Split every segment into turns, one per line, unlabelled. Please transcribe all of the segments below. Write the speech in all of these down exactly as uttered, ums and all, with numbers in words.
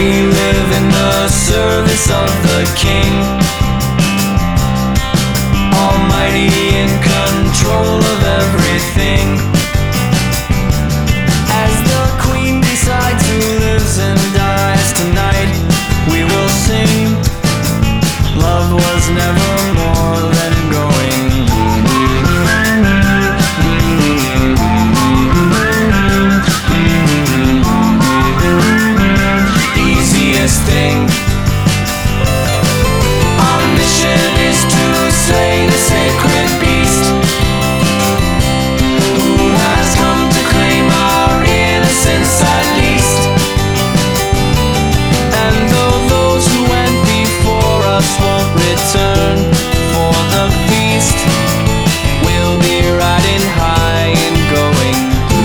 We live in the service of the King, Almighty, in control of everything. As the Queen decides who lives and dies tonight, we will sing, love was never more than going. Easiest thing, our mission is to slay the sacred beast, who has come to claim our innocence at least. And though those who went before us won't return for the feast, we'll be riding high and going.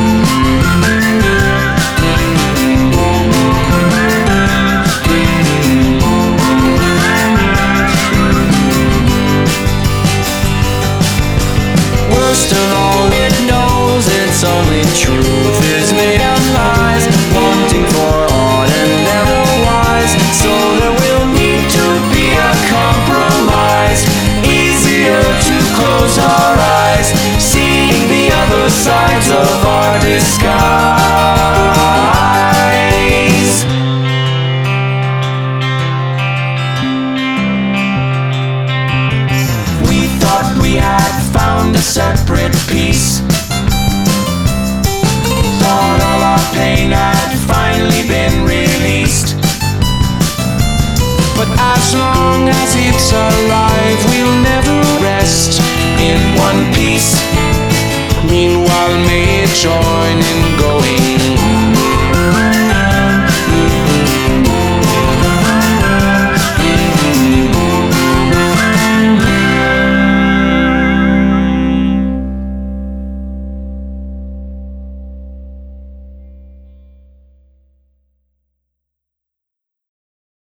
Worst of all, it knows its only truth is made of lies, wanting for odd and never wise. So there will need to be a compromise, easier to close our eyes, seeing the other sides of our disguise. We thought we had found a separate peace, thought all our pain had finally been released. But as long as it's alive, we'll never rest in one piece. Meanwhile, may it join in going.